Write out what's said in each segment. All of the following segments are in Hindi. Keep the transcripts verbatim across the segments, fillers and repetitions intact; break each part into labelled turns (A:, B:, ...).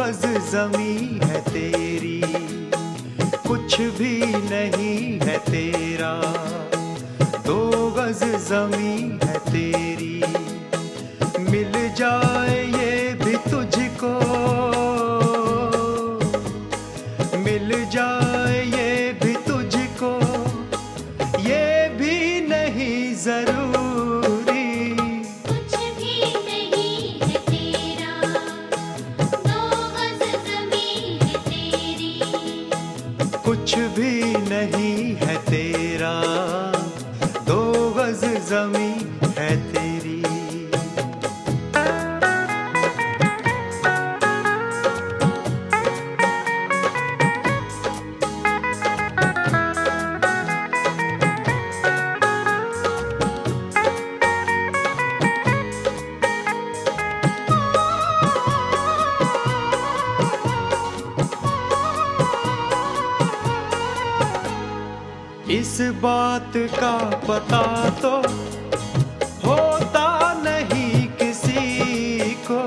A: गज जमी है तेरी, कुछ भी नहीं है तेरा। दो गज जमी है तेरी, मिल जाए ये भी तुझको, मिल जाए ये भी तुझको, ये भी नहीं जरूरी।
B: कुछ भी नहीं है तेरा, दो गज जमी है तेरी।
A: कुछ भी नहीं है तेरा, दो गज जमी है तेरी। इस बात का पता तो होता नहीं किसी को,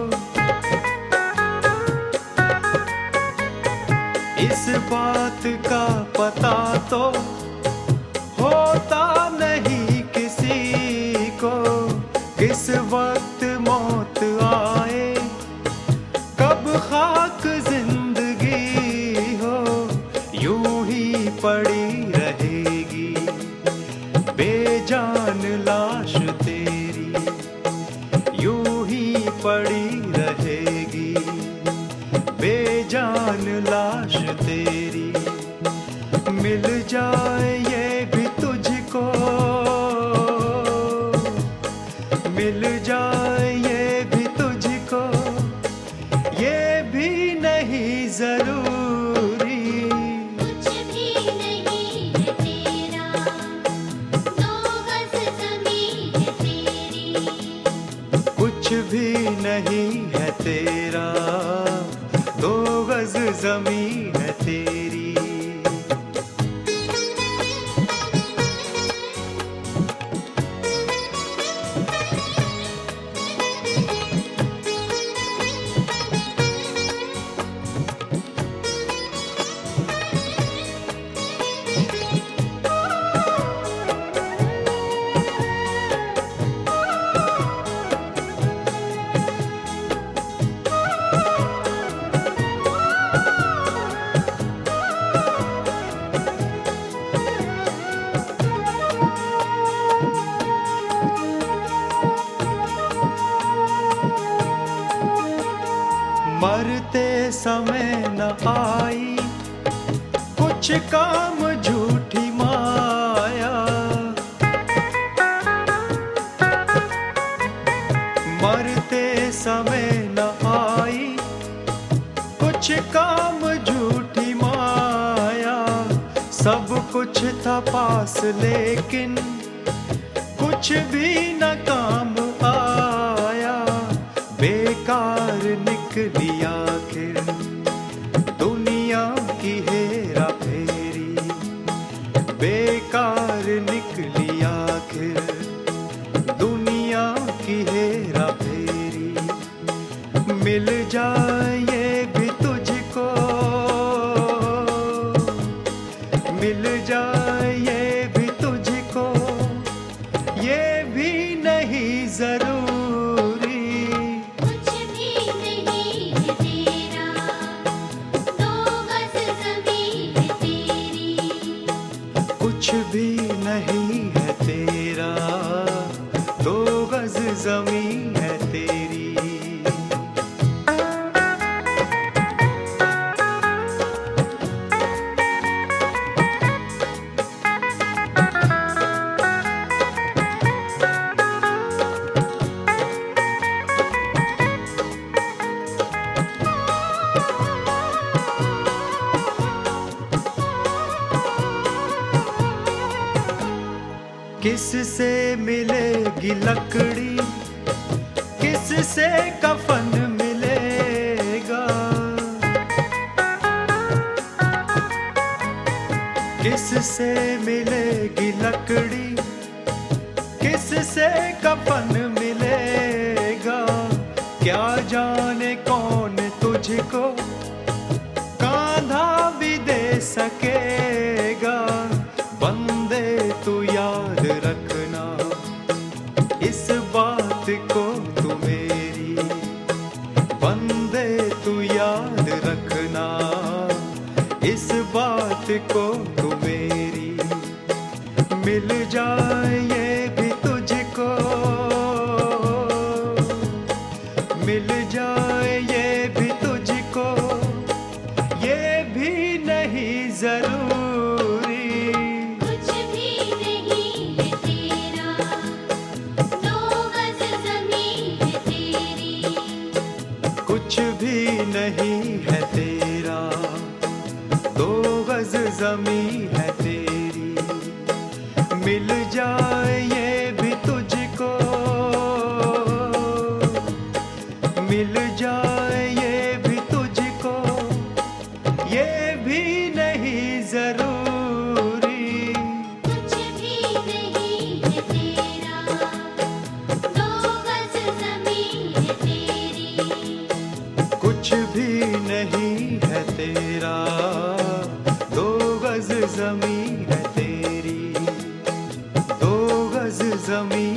A: इस बात का पता तो होता नहीं किसी को। किस वक्त मौत आए, कब खाक जिंदगी हो, यूं ही पड़ी रहेगी बेजान लाश तेरी, यूं ही पड़ी रहेगी बेजान लाश तेरी। मिल जाए ये भी तुझको, मिल जाए ये भी तुझको, ये भी नहीं जरूरी।
B: कुछ भी नहीं है तेरा, दो गज जमी है तेरी।
A: कुछ भी नहीं है तेरा, दो गज जमी है तेरी। मरते समय न आई कुछ काम झूठी माया, मरते समय न आई कुछ काम झूठी माया। सब कुछ था पास लेकिन कुछ भी न काम आया, बेकार निकली आखिर दुनिया की हेरा फेरी, बेकार निकली आखिर दुनिया की हेरा फेरी। मिल जाए ये भी तुझको, मिल जाए ये भी तुझको, ये भी नहीं जरूरी।
B: कुछ भी नहीं है तेरा, दो गज जमी है तेरी।
A: कुछ भी नहीं है तेरा, दो गज जमी है तेरी। किससे मिलेगी लकड़ी, किससे कफन मिलेगा, किससे मिलेगी लकड़ी, किससे कफन मिलेगा। क्या जाने कौन तुझको याद रखना इस बात को तू मेरी। मिल जाए ये भी तुझको, मिल जाए ये भी तुझको, ये भी नहीं जरूरी।
B: कुछ भी नहीं है तेरा, दो गज ज़मीन है तेरी।
A: कुछ भी नहीं है तेरा, दो गज जमीन है तेरी। मिल जाए ये भी तुझको, मिल जाए ये भी तुझको, ये भी नहीं जरूरी।
B: कुछ भी नहीं है तेरा, दो गज ज़मीन है तेरी।
A: कुछ भी नहीं है तेरा, दो गज जमीन है तेरी, दो गज जमीन